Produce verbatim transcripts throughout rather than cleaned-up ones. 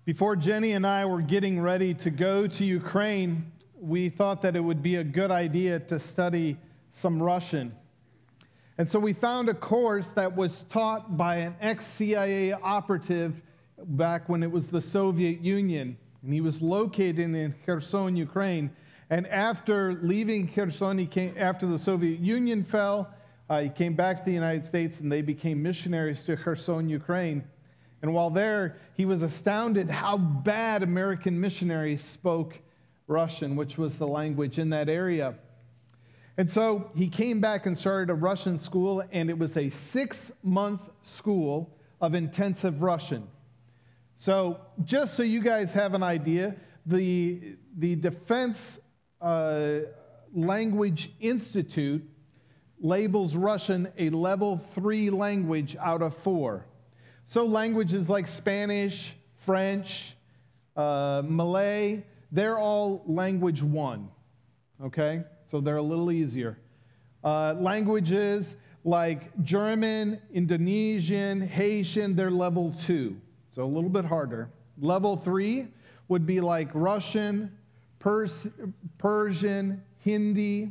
Before Jenny and I were getting ready to go to Ukraine, we thought that it would be a good idea to study some Russian. And so we found a course that was taught by an ex-C I A operative back when it was the Soviet Union. And he was located in Kherson, Ukraine. And after leaving Kherson, he came, after the Soviet Union fell, uh, he came back to the United States, and they became missionaries to Kherson, Ukraine. And while there, he was astounded how bad American missionaries spoke Russian, which was the language in that area. And so he came back and started a Russian school, and it was a six-month school of intensive Russian. So just so you guys have an idea, the, the Defense uh, Language Institute labels Russian a level three language out of four. So languages like Spanish, French, uh, Malay, they're all language one, okay? So they're a little easier. Uh, languages like German, Indonesian, Haitian, they're level two, so a little bit harder. Level three would be like Russian, Pers- Persian, Hindi,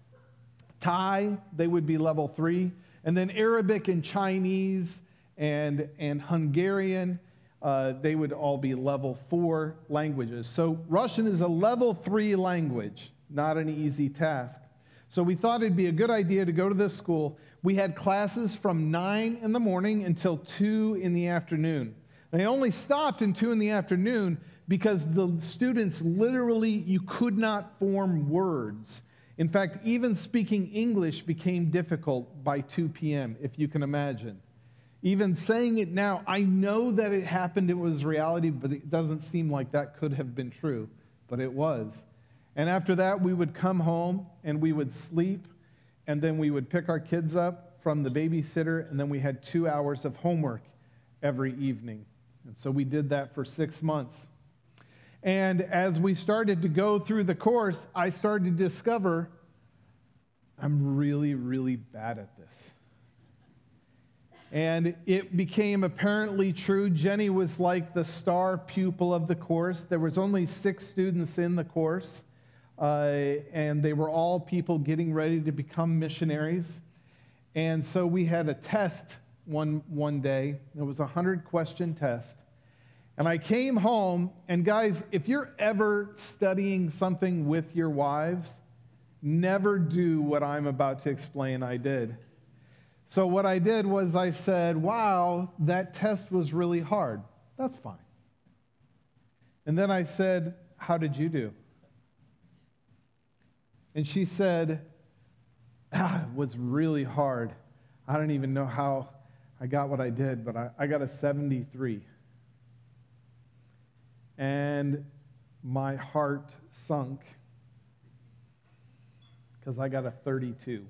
Thai, they would be level three. And then Arabic and Chinese and, and Hungarian, uh, they would all be level four languages. So Russian is a level three language, not an easy task. So we thought it'd be a good idea to go to this school. We had classes from nine in the morning until two in the afternoon. They only stopped in two in the afternoon because the students literally, you could not form words. In fact, even speaking English became difficult by two p.m., if you can imagine. Even saying it now, I know that it happened, it was reality, but it doesn't seem like that could have been true, but it was. And after that, we would come home and we would sleep, and then we would pick our kids up from the babysitter, and then we had two hours of homework every evening. And so we did that for six months. And as we started to go through the course, I started to discover I'm really, really bad at this. And it became apparently true. Jenny was like the star pupil of the course. There was only six students in the course, uh, and they were all people getting ready to become missionaries. And so we had a test one, one day. It was a hundred-question test. And I came home, and guys, if you're ever studying something with your wives, never do what I'm about to explain I did. So what I did was I said, wow, that test was really hard. That's fine. And then I said, how did you do? And she said, ah, it was really hard. I don't even know how I got what I did, but I, I got a seventy-three. And my heart sunk because I got a thirty-two.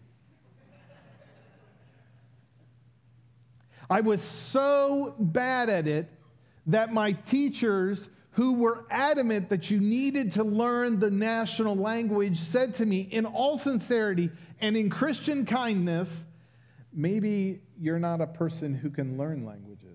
I was so bad at it that my teachers, who were adamant that you needed to learn the national language, said to me in all sincerity and in Christian kindness, maybe you're not a person who can learn languages.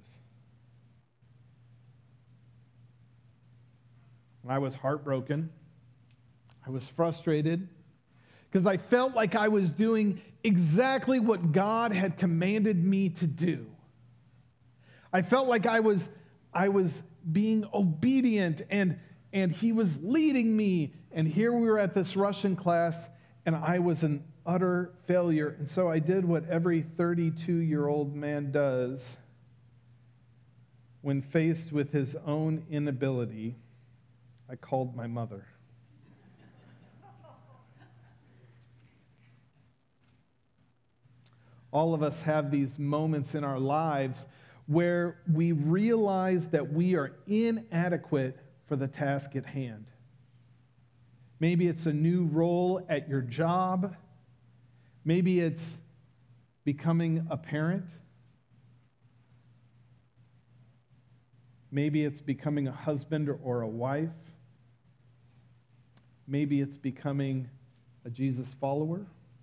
I was heartbroken. I was frustrated because I felt like I was doing exactly what God had commanded me to do. I felt like I was, I was being obedient, and, and he was leading me. And here we were at this Russian class, and I was an utter failure. And so I did what every thirty-two-year-old man does when faced with his own inability. I called my mother. All of us have these moments in our lives where we realize that we are inadequate for the task at hand. Maybe it's a new role at your job. Maybe it's becoming a parent. Maybe it's becoming a husband or a wife. Maybe it's becoming a Jesus follower.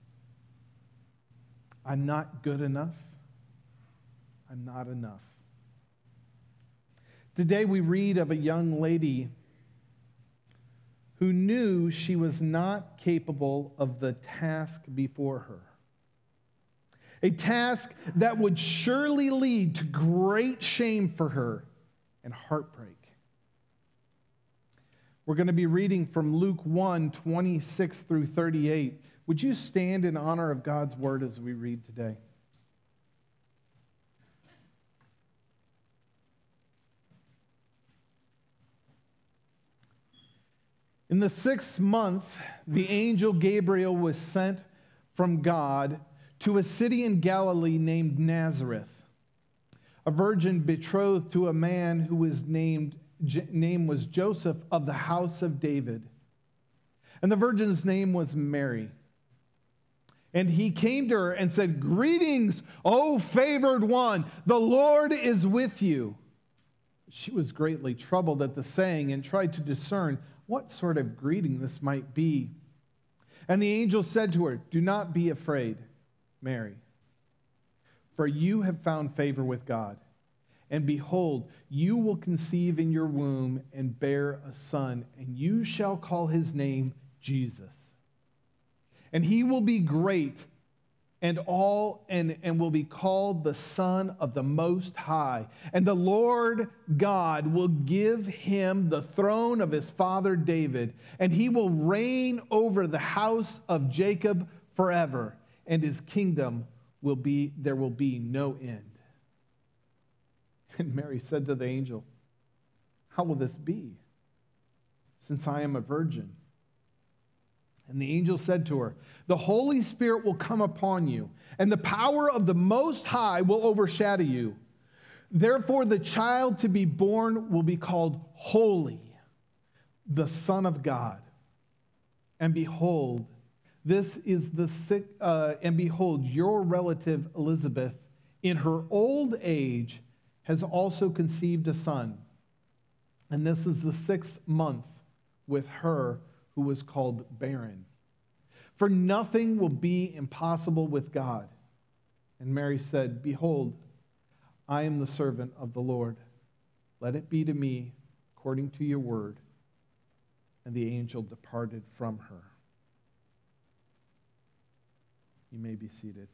I'm not good enough. I'm not enough. Today we read of a young lady who knew she was not capable of the task before her. A task that would surely lead to great shame for her and heartbreak. We're going to be reading from Luke one, twenty-six through thirty-eight. Would you stand in honor of God's word as we read today? In the sixth month, the angel Gabriel was sent from God to a city in Galilee named Nazareth, a virgin betrothed to a man who was named name was Joseph of the house of David. And the virgin's name was Mary. And he came to her and said, "Greetings, O favored one, the Lord is with you." She was greatly troubled at the saying and tried to discern what sort of greeting this might be. And the angel said to her, "Do not be afraid, Mary, for you have found favor with God. And behold, you will conceive in your womb and bear a son, and you shall call his name Jesus. And he will be great and all and, and will be called the Son of the Most High. And the Lord God will give him the throne of his father David, and he will reign over the house of Jacob forever, and his kingdom will be there will be no end." And Mary said to the angel, "How will this be, since I am a virgin?" And the angel said to her, "The Holy Spirit will come upon you, and the power of the Most High will overshadow you. Therefore, the child to be born will be called Holy, the Son of God. And behold, this is the sick, uh, and behold, your relative Elizabeth, in her old age, has also conceived a son. And this is the sixth month with her who was called barren. For nothing will be impossible with God." And Mary said, "Behold, I am the servant of the Lord. Let it be to me according to your word." And the angel departed from her. You may be seated.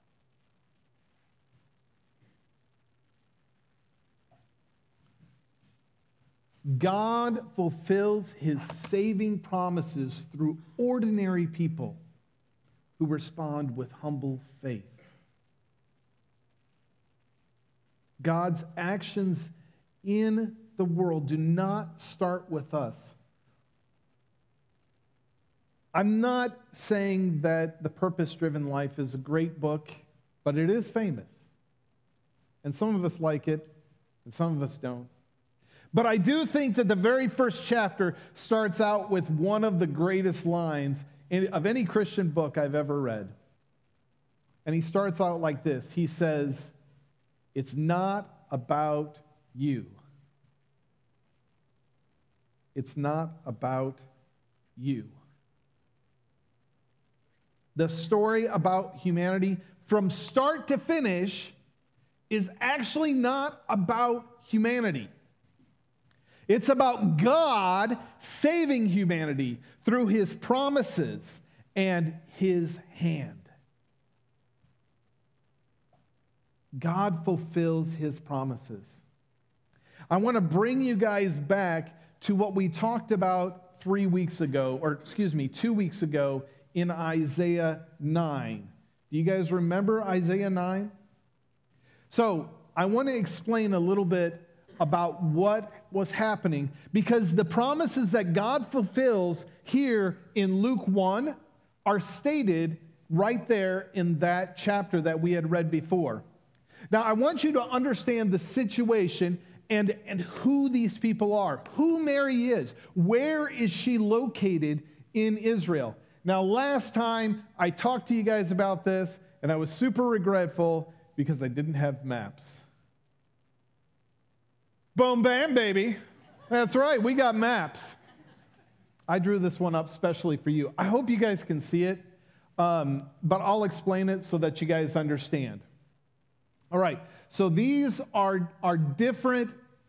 God fulfills his saving promises through ordinary people who respond with humble faith. God's actions in the world do not start with us. I'm not saying that The Purpose-Driven Life is a great book, but it is famous. And some of us like it, and some of us don't. But I do think that the very first chapter starts out with one of the greatest lines in, of any Christian book I've ever read. And he starts out like this. He says, "It's not about you. It's not about you." The story about humanity from start to finish is actually not about humanity. It's about God saving humanity through his promises and his hand. God fulfills his promises. I want to bring you guys back to what we talked about three weeks ago, or excuse me, two weeks ago in Isaiah nine. Do you guys remember Isaiah nine? So I want to explain a little bit about what was happening, because the promises that God fulfills here in Luke one are stated right there in that chapter that we had read before. Now, I want you to understand the situation and, and who these people are, who Mary is, where is she located in Israel. Now, last time I talked to you guys about this, and I was super regretful because I didn't have maps. Boom, bam, baby. That's right, we got maps. I drew this one up specially for you. I hope you guys can see it, um, but I'll explain it so that you guys understand. All right, so these are, are different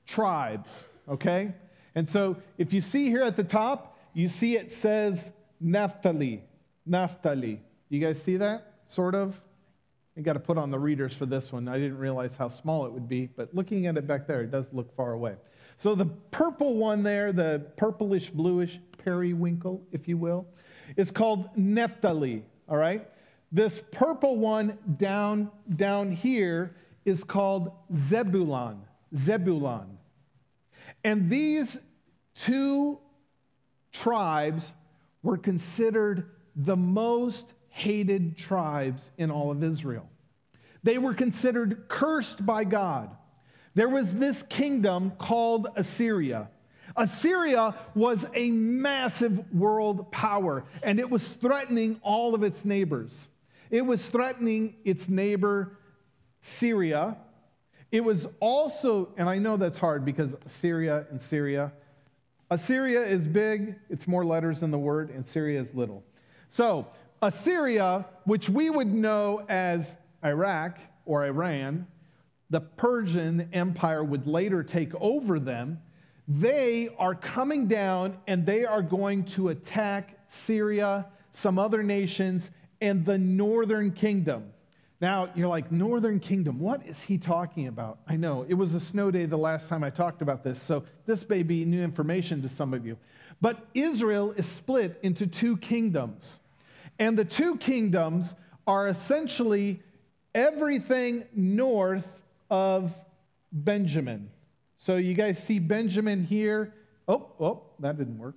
tribes, okay? And so if you see here at the top, you see it says Naphtali. Naphtali. You guys see that? Sort of? You got to put on the readers for this one. I didn't realize how small it would be, but looking at it back there, it does look far away. So the purple one there, the purplish bluish periwinkle, if you will, is called Naphtali, all right? This purple one down, down here is called Zebulun, Zebulun. And these two tribes were considered the most hated tribes in all of Israel. They were considered cursed by God. There was this kingdom called Assyria. Assyria was a massive world power, and it was threatening all of its neighbors. It was threatening its neighbor, Syria. It was also, and I know that's hard because Syria and Syria. Assyria is big, it's more letters in the word, and Syria is little. So, Assyria, which we would know as Iraq or Iran, the Persian Empire would later take over them. They are coming down and they are going to attack Syria, some other nations, and the northern kingdom. Now, you're like, northern kingdom, what is he talking about? I know, it was a snow day the last time I talked about this, so this may be new information to some of you. But Israel is split into two kingdoms. And the two kingdoms are essentially everything north of Benjamin. So you guys see Benjamin here. Oh, oh, that didn't work.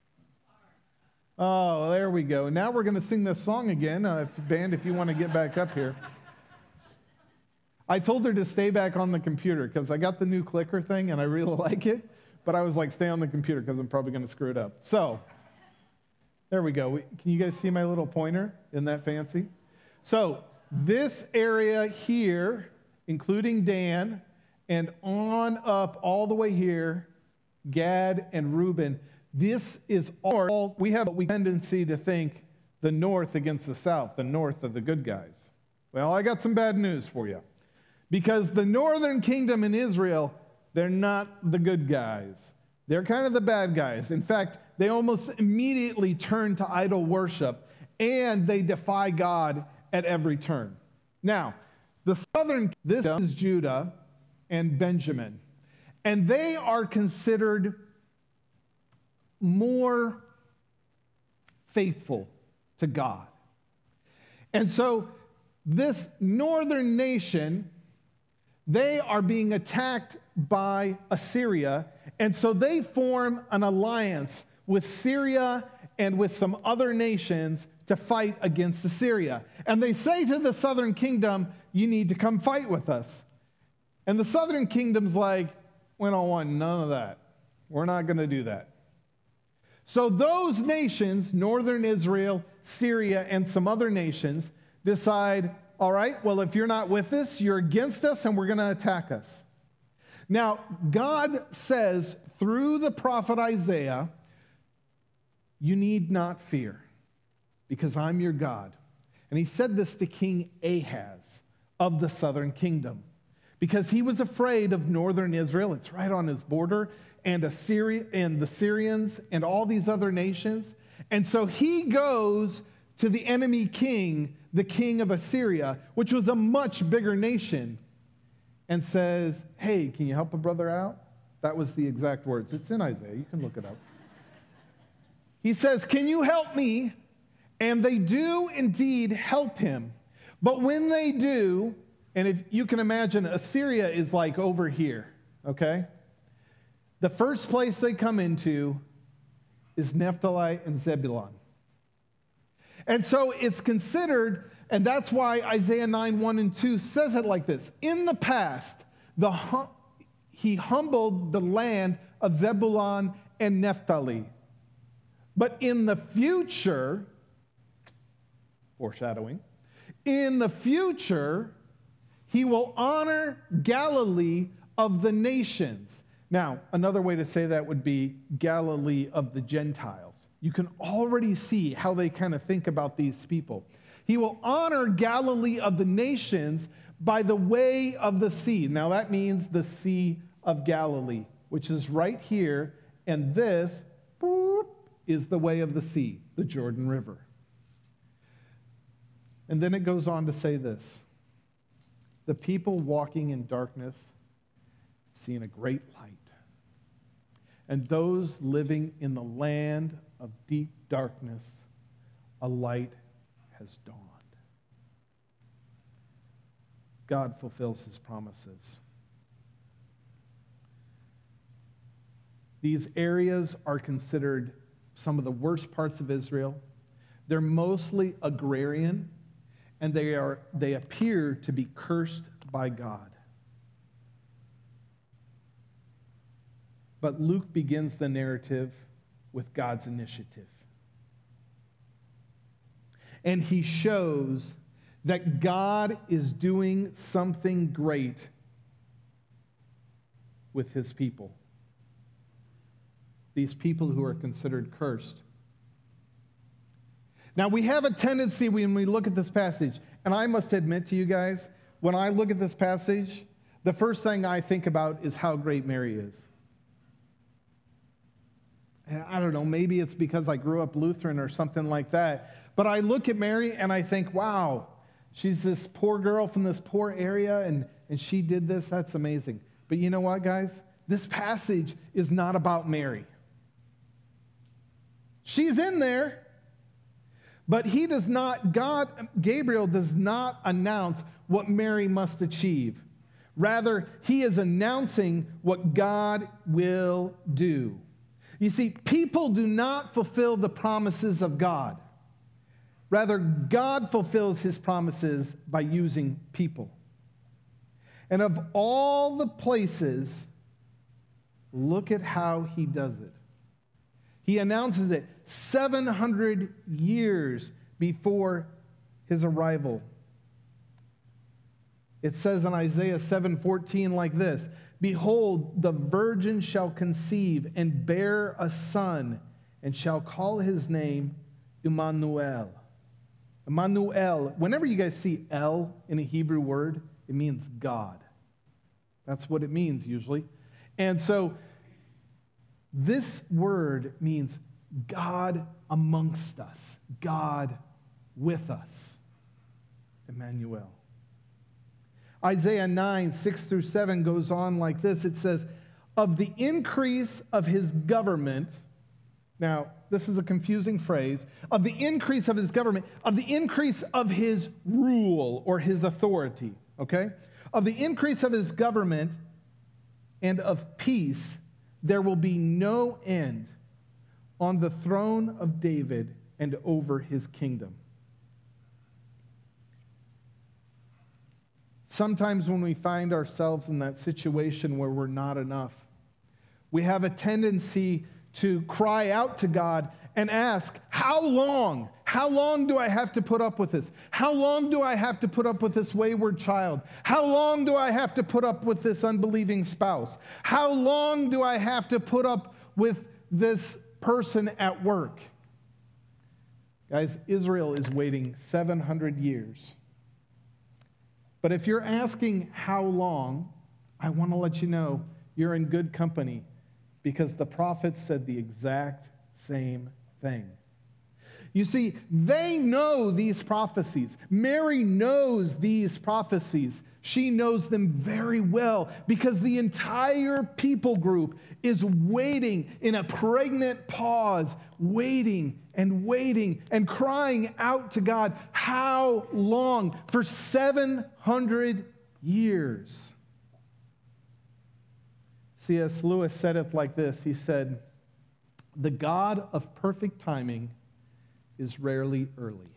Oh, there we go. Now we're going to sing this song again. Uh, if, band, if you want to get back up here. I told her to stay back on the computer because I got the new clicker thing and I really like it. But I was like, stay on the computer because I'm probably going to screw it up. So, there we go. Can you guys see my little pointer? Isn't that fancy? So, this area here, including Dan, and on up all the way here, Gad and Reuben, this is all, we have a tendency to think the north against the south, the north of the good guys. Well, I got some bad news for you. Because the northern kingdom in Israel, they're not the good guys. They're kind of the bad guys. In fact, they almost immediately turn to idol worship, and they defy God at every turn. Now, the southern, this is Judah and Benjamin, and they are considered more faithful to God. And so this northern nation, they are being attacked by Assyria, and so they form an alliance with Syria and with some other nations to fight against Assyria. And they say to the southern kingdom, you need to come fight with us. And the southern kingdom's like, we don't want none of that. We're not going to do that. So those nations, northern Israel, Syria, and some other nations, decide, all right, well, if you're not with us, you're against us, and we're going to attack us. Now, God says through the prophet Isaiah, you need not fear, because I'm your God. And he said this to King Ahaz of the southern kingdom, because he was afraid of northern Israel. It's right on his border, and Assyria and the Syrians and all these other nations. And so he goes to the enemy king, the king of Assyria, which was a much bigger nation, and says, hey, can you help a brother out? That was the exact words. It's in Isaiah. You can look it up. He says, can you help me? And they do indeed help him. But when they do, and if you can imagine, Assyria is like over here, okay? The first place they come into is Naphtali and Zebulun. And so it's considered, and that's why Isaiah nine, one and two says it like this. In the past, the hum, he humbled the land of Zebulun and Naphtali. But in the future, foreshadowing, in the future, he will honor Galilee of the nations. Now, another way to say that would be Galilee of the Gentiles. You can already see how they kind of think about these people. He will honor Galilee of the nations by the way of the sea. Now, that means the Sea of Galilee, which is right here, and this boop, is the way of the sea, the Jordan River. And then it goes on to say this: the people walking in darkness seeing a great light, and those living in the land of deep darkness, a light has dawned. God fulfills his promises. These areas are considered some of the worst parts of Israel. They're mostly agrarian, and they are they appear to be cursed by God. But Luke begins the narrative with God's initiative. And he shows that God is doing something great with his people. These people who are considered cursed. Now, we have a tendency when we look at this passage, and I must admit to you guys, when I look at this passage, the first thing I think about is how great Mary is. And I don't know, maybe it's because I grew up Lutheran or something like that, but I look at Mary and I think, wow, she's this poor girl from this poor area, and, and she did this. That's amazing. But you know what, guys? This passage is not about Mary. She's in there, but he does not, God, Gabriel does not announce what Mary must achieve. Rather, he is announcing what God will do. You see, people do not fulfill the promises of God. Rather, God fulfills his promises by using people. And of all the places, look at how he does it. He announces it seven hundred years before his arrival. It says in Isaiah seven fourteen like this: "Behold, the virgin shall conceive and bear a son, and shall call his name Emmanuel." Emmanuel, whenever you guys see El in a Hebrew word, it means God. That's what it means usually. And so this word means God amongst us, God with us, Emmanuel. Isaiah nine, six through seven goes on like this. It says, "Of the increase of his government," now this is a confusing phrase, "of the increase of his government, of the increase of his rule," or his authority, okay? "Of the increase of his government and of peace, there will be no end on the throne of David and over his kingdom." Sometimes when we find ourselves in that situation where we're not enough, we have a tendency to cry out to God and ask, how long? How long do I have to put up with this? How long do I have to put up with this wayward child? How long do I have to put up with this unbelieving spouse? How long do I have to put up with this person at work? Guys, Israel is waiting seven hundred years. But if you're asking how long, I want to let you know you're in good company, because the prophets said the exact same thing. You see, they know these prophecies. Mary knows these prophecies. She knows them very well because the entire people group is waiting in a pregnant pause, waiting and waiting and crying out to God. How long? For seven hundred years. C S Lewis said it like this. He said, "The God of perfect timing is rarely early."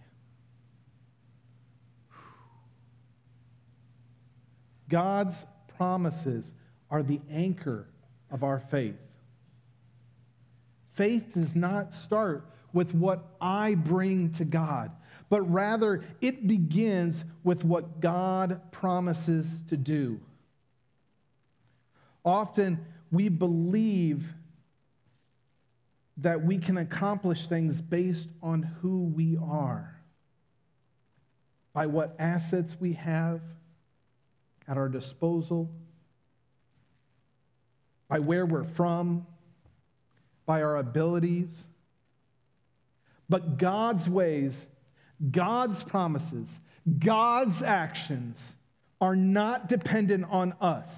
God's promises are the anchor of our faith. Faith does not start with what I bring to God, but rather it begins with what God promises to do. Often we believe that we can accomplish things based on who we are, by what assets we have at our disposal, by where we're from, by our abilities. But God's ways, God's promises, God's actions are not dependent on us.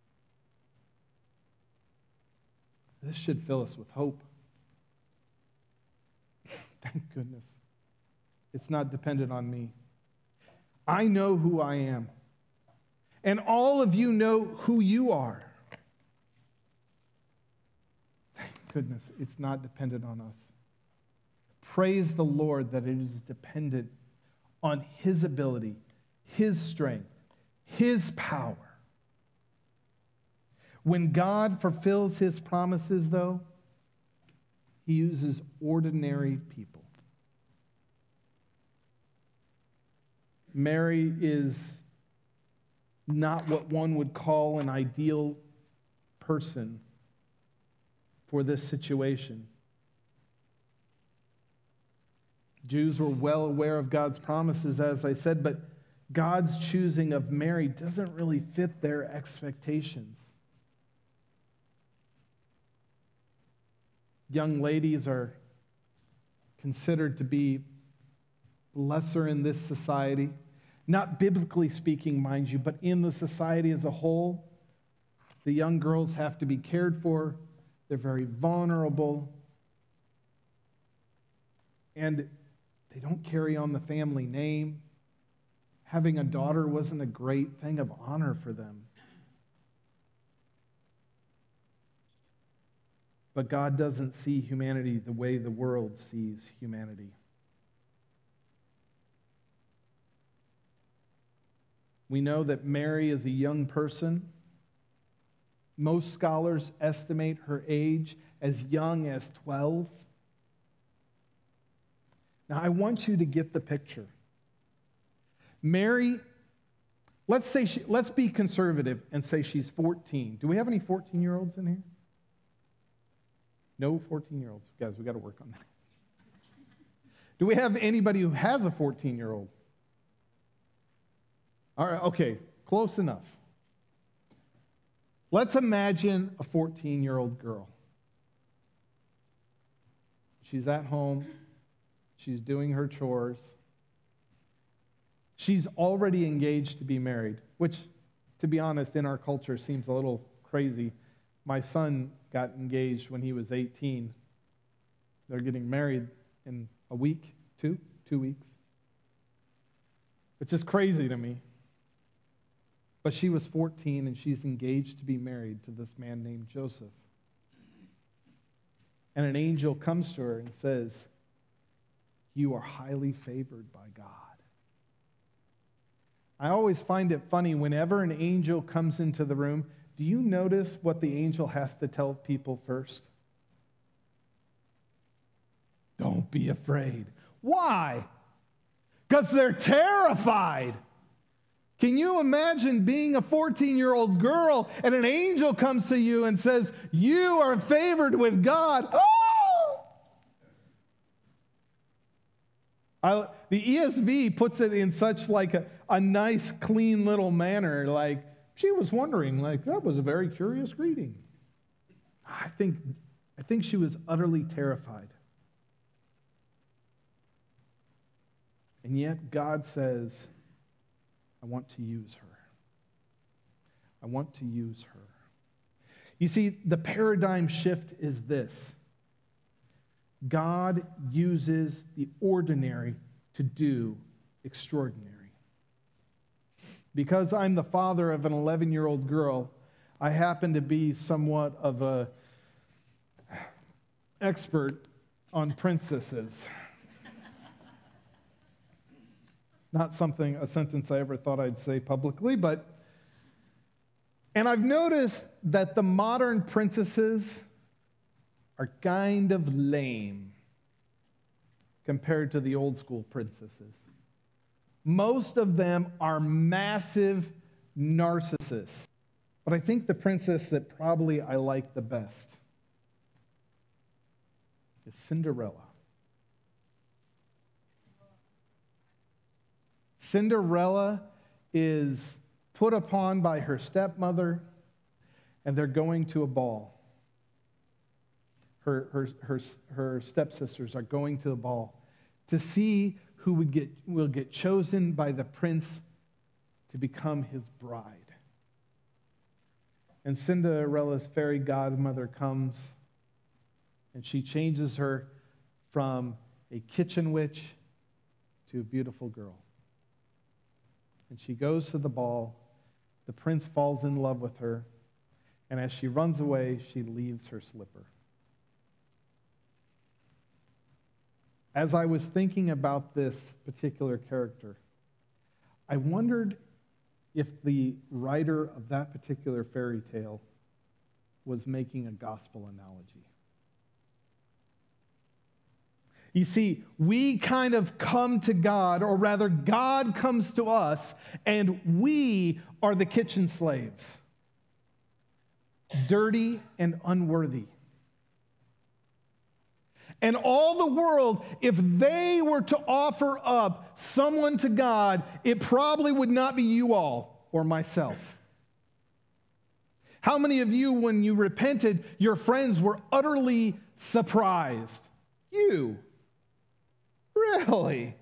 This should fill us with hope. Thank goodness. It's not dependent on me. I know who I am. And all of you know who you are. Thank goodness, it's not dependent on us. Praise the Lord that it is dependent on His ability, His strength, His power. When God fulfills His promises, though, He uses ordinary people. Mary is not what one would call an ideal person for this situation. Jews were well aware of God's promises, as I said, but God's choosing of Mary doesn't really fit their expectations. Young ladies are considered to be lesser in this society. Not biblically speaking, mind you, but in the society as a whole. The young girls have to be cared for. They're very vulnerable. And they don't carry on the family name. Having a daughter wasn't a great thing of honor for them. But God doesn't see humanity the way the world sees humanity. We know that Mary is a young person. Most scholars estimate her age as young as twelve. Now, I want you to get the picture. Mary, let's say she, let's be conservative and say she's fourteen. Do we have any fourteen-year-olds in here? No fourteen-year-olds. Guys, we got to work on that. Do we have anybody who has a fourteen-year-old? All right, okay, close enough. Let's imagine a fourteen-year-old girl. She's at home. She's doing her chores. She's already engaged to be married, which, to be honest, in our culture seems a little crazy. My son got engaged when he was eighteen. They're getting married in a week, two, two weeks, which is crazy to me. But she was fourteen, and she's engaged to be married to this man named Joseph. And an angel comes to her and says, "You are highly favored by God." I always find it funny whenever an angel comes into the room. Do you notice what the angel has to tell people first? Don't be afraid. Why? Because they're terrified. Can you imagine being a fourteen-year-old girl and an angel comes to you and says, "You are favored with God"? Oh! I, the E S V puts it in such like a, a nice, clean little manner, like she was wondering, like that was a very curious greeting. I think, I think she was utterly terrified. And yet God says, I want to use her. I want to use her. You see, the paradigm shift is this. God uses the ordinary to do extraordinary. Because I'm the father of an eleven-year-old girl, I happen to be somewhat of an expert on princesses. Not something, a sentence I ever thought I'd say publicly, but, and I've noticed that the modern princesses are kind of lame compared to the old school princesses. Most of them are massive narcissists, but I think the princess that probably I like the best is Cinderella. Cinderella is put upon by her stepmother, and they're going to a ball. Her, her, her, her stepsisters are going to a ball to see who would get, will get chosen by the prince to become his bride. And Cinderella's fairy godmother comes, and she changes her from a kitchen witch to a beautiful girl. And she goes to the ball. The prince falls in love with her. And as she runs away, she leaves her slipper. As I was thinking about this particular character, I wondered if the writer of that particular fairy tale was making a gospel analogy. You see, we kind of come to God, or rather, God comes to us, and we are the kitchen slaves, dirty and unworthy. And all the world, if they were to offer up someone to God, it probably would not be you all or myself. How many of you, when you repented, your friends were utterly surprised? You. Really?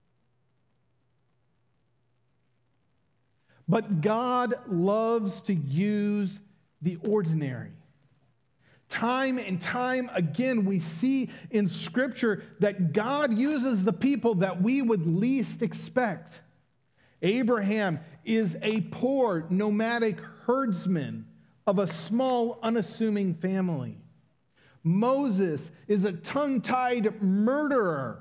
But God loves to use the ordinary. Time and time again, we see in Scripture that God uses the people that we would least expect. Abraham is a poor, nomadic herdsman of a small, unassuming family. Moses is a tongue-tied murderer.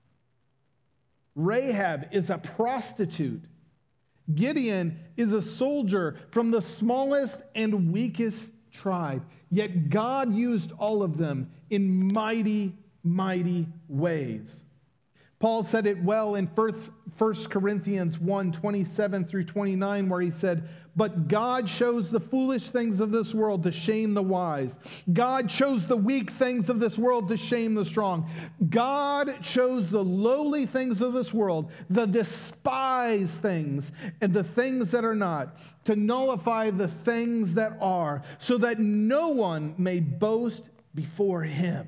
Rahab is a prostitute. Gideon is a soldier from the smallest and weakest tribe. Yet God used all of them in mighty, mighty ways. Paul said it well in First Corinthians one, twenty-seven through twenty-nine, where he said, "But God chose the foolish things of this world to shame the wise. God chose the weak things of this world to shame the strong. God chose the lowly things of this world, the despised things, and the things that are not, to nullify the things that are, so that no one may boast before him."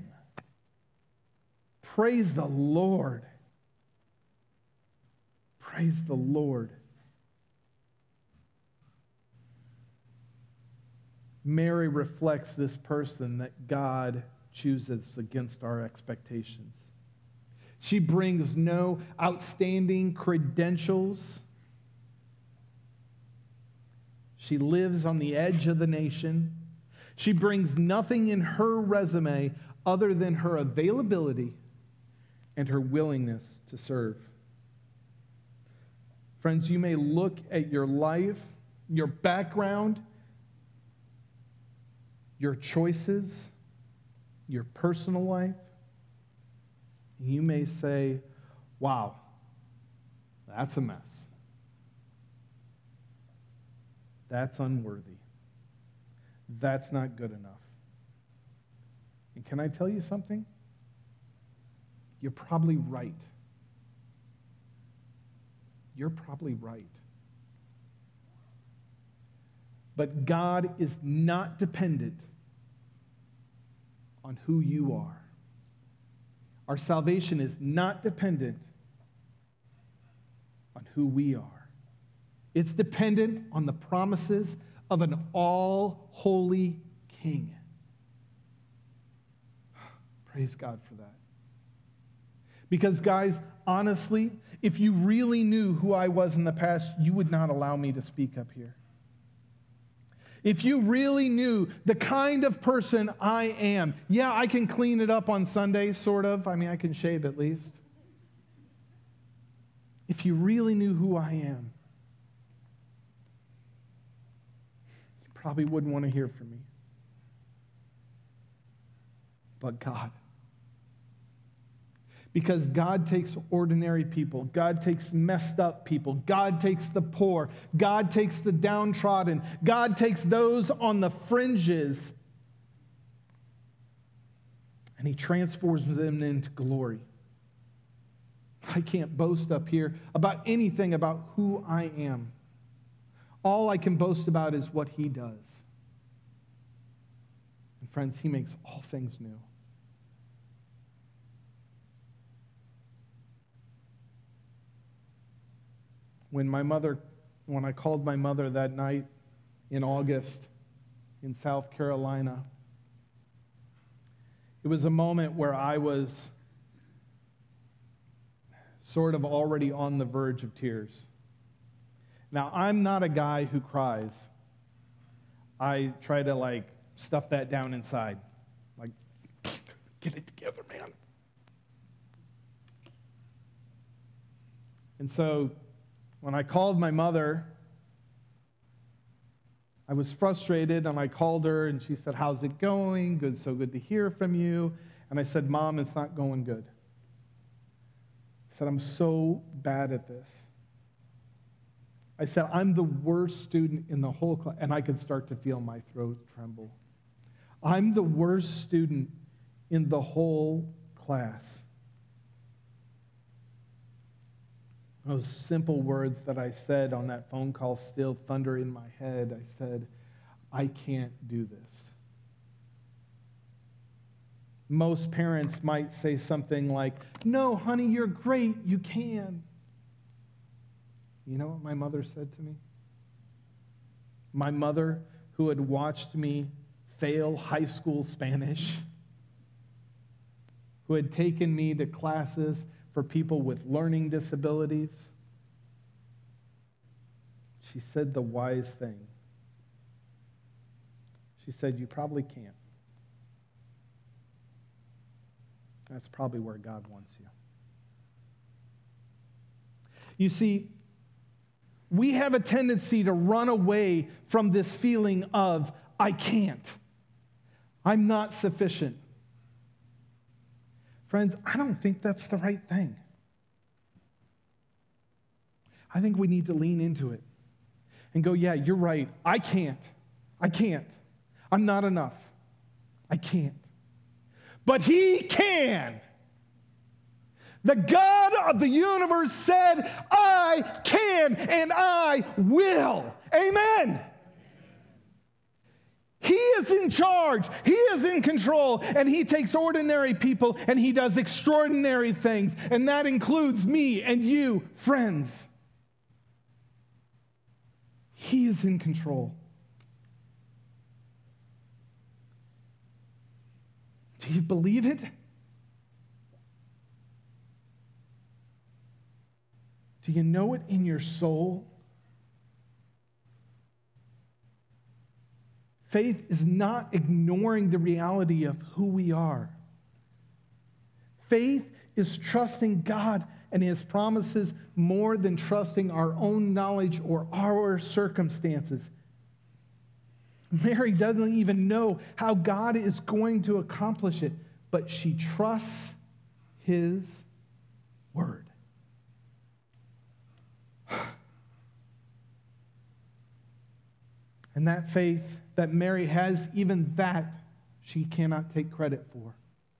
Praise the Lord. Praise the Lord. Mary reflects this person that God chooses against our expectations. She brings no outstanding credentials. She lives on the edge of the nation. She brings nothing in her resume other than her availability and her willingness to serve. Friends, you may look at your life, your background, your choices, your personal life, and you may say, "Wow, that's a mess. That's unworthy. That's not good enough." And can I tell you something? You're probably right. You're probably right. But God is not dependent on who you are. Our salvation is not dependent on who we are. It's dependent on the promises of an all-holy King. Praise God for that. Because, guys, honestly, if you really knew who I was in the past, you would not allow me to speak up here. If you really knew the kind of person I am, yeah, I can clean it up on Sunday, sort of. I mean, I can shave at least. If you really knew who I am, you probably wouldn't want to hear from me. But God. Because God takes ordinary people. God takes messed up people. God takes the poor. God takes the downtrodden. God takes those on the fringes. And He transforms them into glory. I can't boast up here about anything about who I am. All I can boast about is what He does. Friends, he makes all things new. When my mother, when I called my mother that night in August in South Carolina, it was a moment where I was sort of already on the verge of tears. Now, I'm not a guy who cries. I try to, like, stuff that down inside. Like, get it together, man. And so, when I called my mother, I was frustrated, and I called her, and she said, "How's it going? Good, so good to hear from you." And I said, "Mom, it's not going good." I said, "I'm so bad at this." I said, "I'm the worst student in the whole class," and I could start to feel my throat tremble. "I'm the worst student in the whole class." Those simple words that I said on that phone call still thunder in my head. I said, "I can't do this." Most parents might say something like, "No, honey, you're great, you can." You know what my mother said to me? My mother, who had watched me fail high school Spanish, who had taken me to classes for people with learning disabilities, she said the wise thing. She said, "You probably can't. That's probably where God wants you." You see, we have a tendency to run away from this feeling of, "I can't. I'm not sufficient." Friends, I don't think that's the right thing. I think we need to lean into it and go, "Yeah, you're right. I can't. I can't. I'm not enough. I can't. But he can. The God of the universe said, 'I can and I will.'" Amen. He is in charge. He is in control. And he takes ordinary people and he does extraordinary things. And that includes me and you, friends. He is in control. Do you believe it? Do you know it in your soul? Faith is not ignoring the reality of who we are. Faith is trusting God and his promises more than trusting our own knowledge or our circumstances. Mary doesn't even know how God is going to accomplish it, but she trusts his word. And that faith that Mary has, even that she cannot take credit for.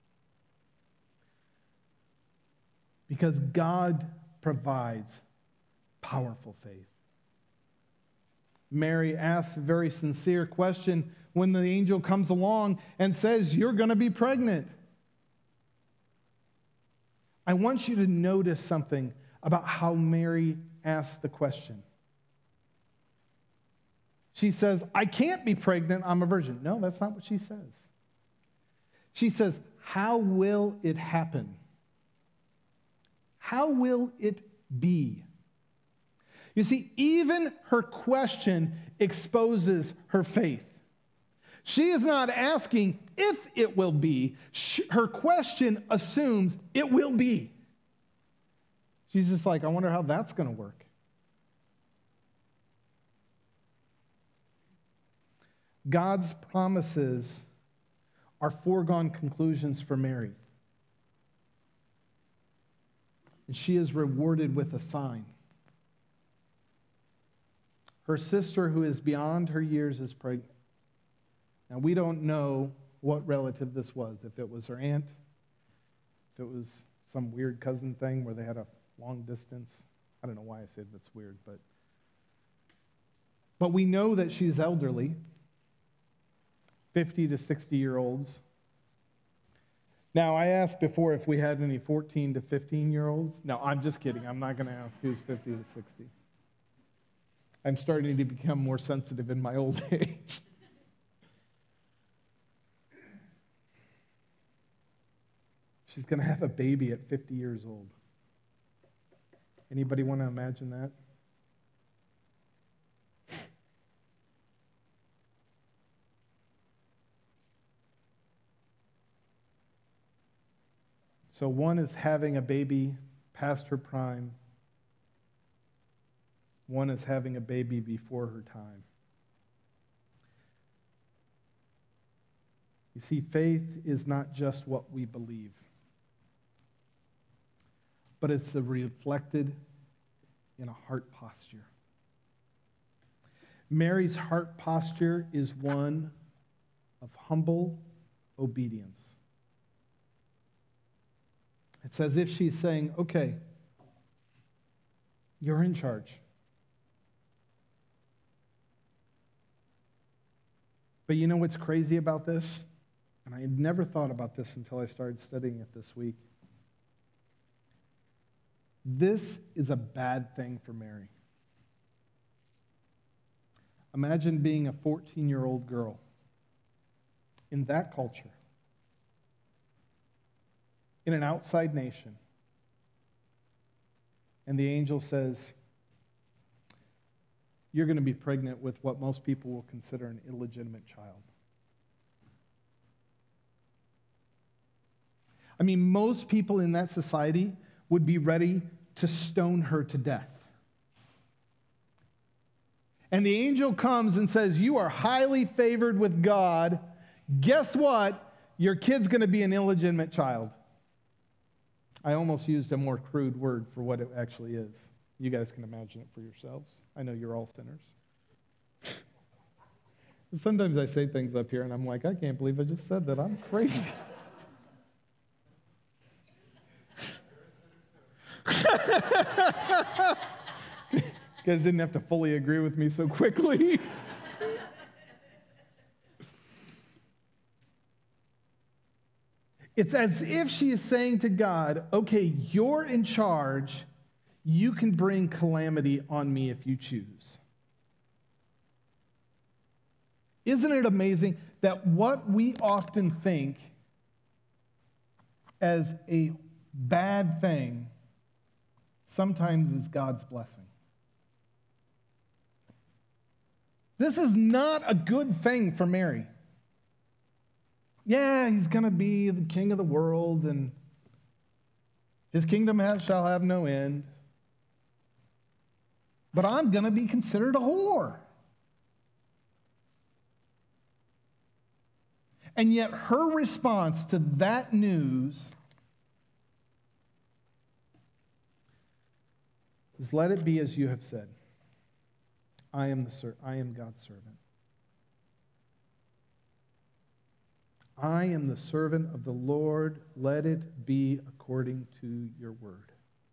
Because God provides powerful faith. Mary asks a very sincere question when the angel comes along and says, "You're going to be pregnant." I want you to notice something about how Mary asked the question. She says, "I can't be pregnant, I'm a virgin." No, that's not what she says. She says, "How will it happen? How will it be?" You see, even her question exposes her faith. She is not asking if it will be. Her question assumes it will be. She's just like, "I wonder how that's going to work." God's promises are foregone conclusions for Mary. And she is rewarded with a sign. Her sister, who is beyond her years, is pregnant. Now, we don't know what relative this was, if it was her aunt, if it was some weird cousin thing where they had a long distance. I don't know why I said that's weird, but but we know that she's elderly, fifty to sixty-year-olds. Now, I asked before if we had any fourteen to fifteen-year-olds. No, I'm just kidding. I'm not going to ask who's fifty to sixty. I'm starting to become more sensitive in my old age. She's going to have a baby at fifty years old. Anybody want to imagine that? So one is having a baby past her prime. One is having a baby before her time. You see, faith is not just what we believe, but it's reflected in a heart posture. Mary's heart posture is one of humble obedience. It's as if she's saying, okay, you're in charge. But you know what's crazy about this? And I had never thought about this until I started studying it this week. This is a bad thing for Mary. Imagine being a fourteen-year-old girl in that culture, in an outside nation, and the angel says, you're going to be pregnant with what most people will consider an illegitimate child. I mean, most people in that society would be ready to stone her to death. And the angel comes and says, you are highly favored with God. Guess what? Your kid's going to be an illegitimate child. I almost used a more crude word for what it actually is. You guys can imagine it for yourselves. I know you're all sinners. Sometimes I say things up here and I'm like, I can't believe I just said that. I'm crazy. You guys didn't have to fully agree with me so quickly. It's as if she is saying to God, okay, you're in charge. You can bring calamity on me if you choose. Isn't it amazing that what we often think as a bad thing sometimes is God's blessing? This is not a good thing for Mary. Yeah, he's going to be the king of the world, and his kingdom has, shall have no end. But I'm going to be considered a whore. And yet her response to that news is, let it be as you have said. I am the ser- I am God's servant. I am the servant of the Lord. Let it be according to your word.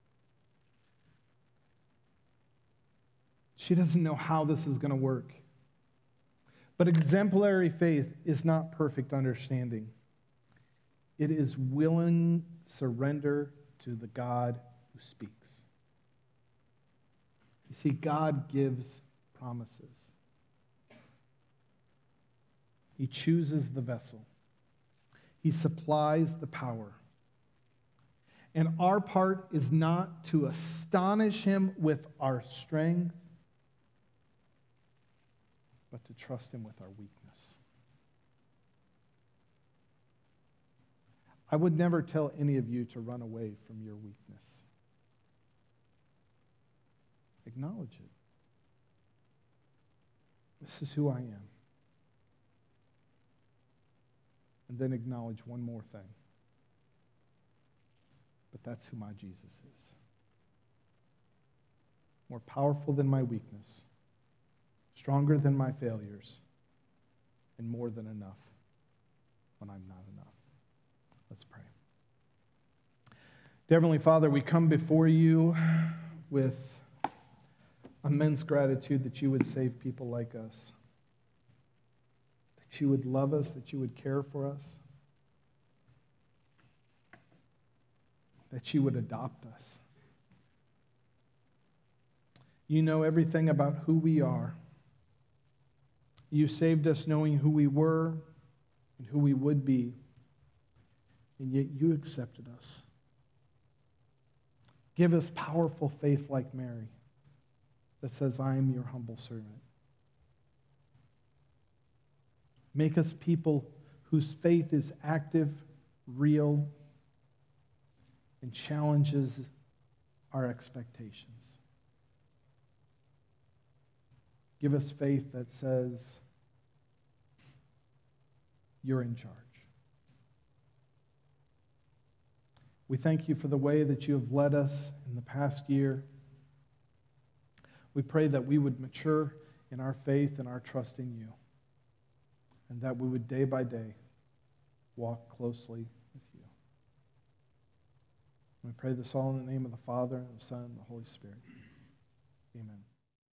She doesn't know how this is going to work. But exemplary faith is not perfect understanding. It is willing surrender to the God who speaks. You see, God gives promises. He chooses the vessel. He supplies the power. And our part is not to astonish him with our strength, but to trust him with our weakness. I would never tell any of you to run away from your weakness. Acknowledge it. This is who I am. And then acknowledge one more thing. But that's who my Jesus is. More powerful than my weakness. Stronger than my failures. And more than enough when I'm not enough. Let's pray. Dear Heavenly Father, we come before you with immense gratitude that you would save people like us. that you would love us, that you would care for us, that you would adopt us. You know everything about who we are. You saved us knowing who we were and who we would be, and yet you accepted us. Give us powerful faith like Mary that says, I am your humble servant. Make us people whose faith is active, real, and challenges our expectations. Give us faith that says, you're in charge. We thank you for the way that you have led us in the past year. We pray that we would mature in our faith and our trust in you, and that we would day by day walk closely with you. We pray this all in the name of the Father, and the Son, and the Holy Spirit. Amen.